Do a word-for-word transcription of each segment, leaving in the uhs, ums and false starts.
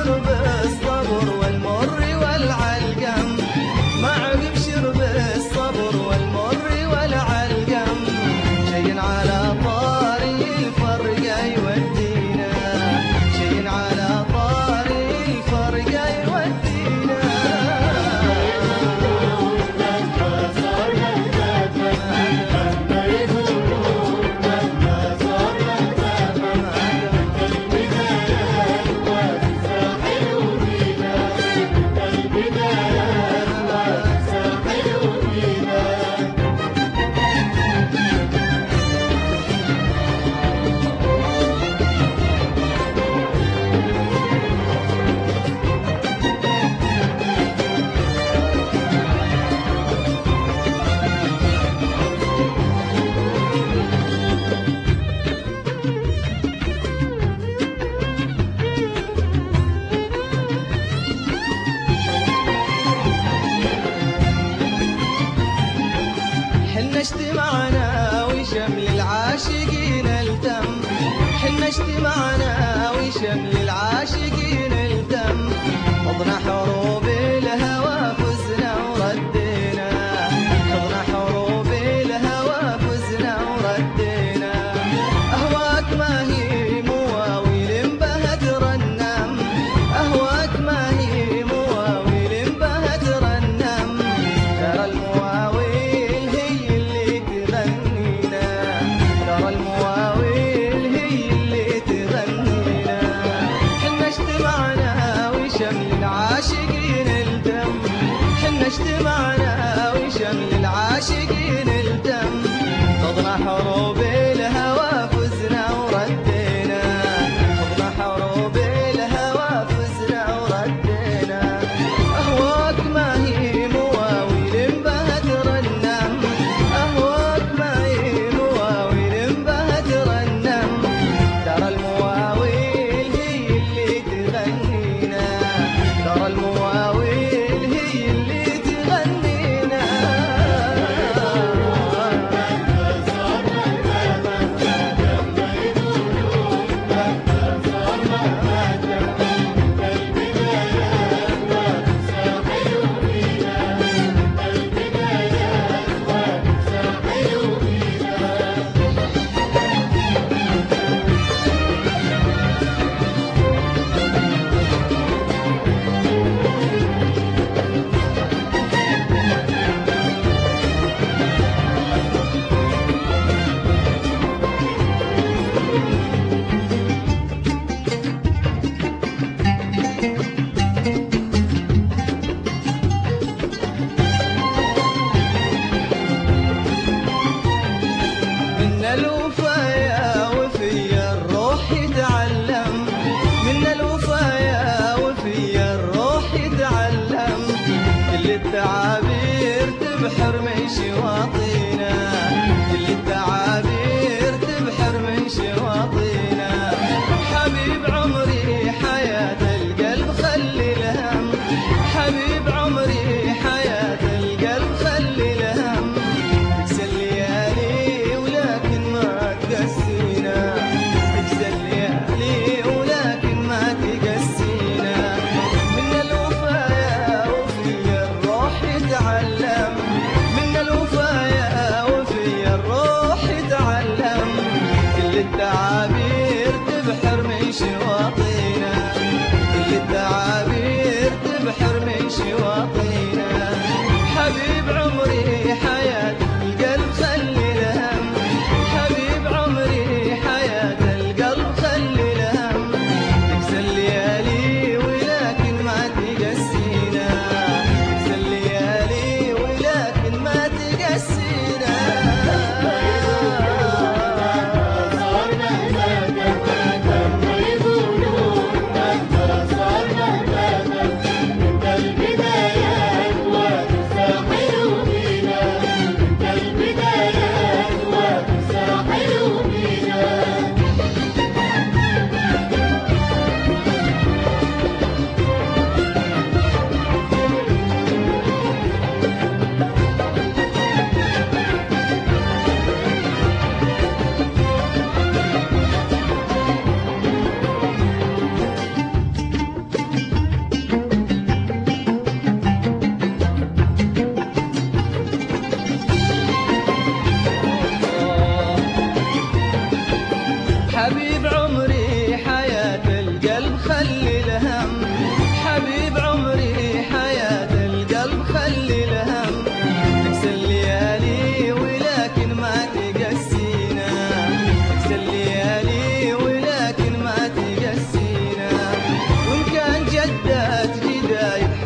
شرب الصبر والمر والعلقم، ما عقب شرب الصبر والمر والعلقم، شي على طاري الفرقة يودينا، شي على طاري الفرقة يودينا. حنا اجتمعنا وشمل العاشقين التم، حنا اجتمعنا وشمل العاشقين التم، خضنا حروب الهوى فزنا وردينا، خضنا حروب الهوى فزنا وردينا. أهواك ما هي مواويل بها ترنم، أهواك ما هي مواويل بها ترنم، ترى المواويل هي اللي تغنينا، ترى المواويل هي اللي تغنينا. حنا اجتمعنا وشمل العاشقين الدم، حنا اجتمعنا وشمل العاشقين الدم، خضنا حروب الهوى فزنا وردينا، خضنا حروب الهوى فزنا وردينا. أهواك ما هي مواويل بها ترنم، أهواك ما هي مواويل بها ترنم، ترى المواويل هي اللي تغنينا، ترى المواويل هي اللي تغنينا. من الوفايا وفي الروح يتعلم، من الوفايا وفي الروح يتعلم، كل التعابير تبحر من شواطينا، كل التعابير تبحر من شواطينا. حبيب عمري حياة القلب خلي الهم، حبيب عمري حياة القلب خلي الهم، تكسى الليالي ولكن ما تقسينا، تكسى الليالي ولكن ما تقسينا. من الوفايا وفي الروح يتعلم، من الوفايا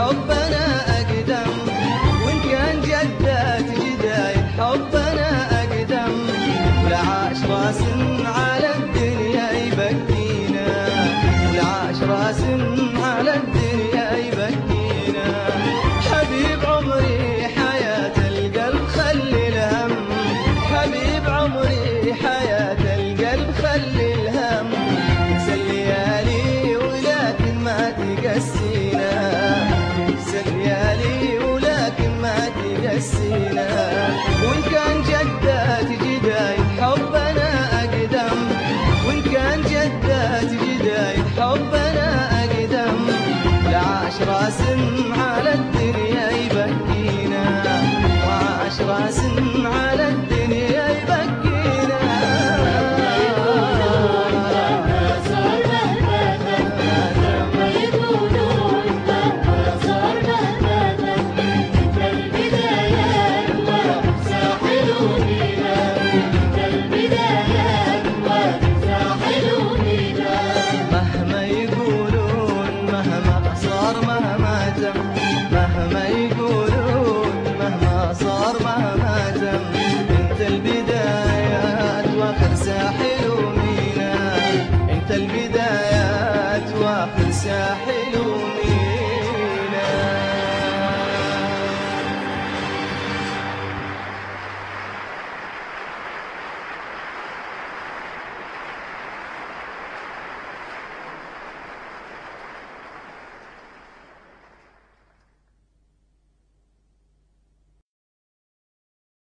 حبنا أقدم، وإن كان جدات جدايد حبنا أقدم، ولا عاش راس على الدنيا يبكينا، ولا عاش راس على الدنيا يبكينا. حبيب عمري حياة القلب خلي الهم، حبيب عمري حياة القلب خلي الهم، تنسى الليالي ولكن ما تقسينا، تنسى الليالي ولكن ما تقسينا.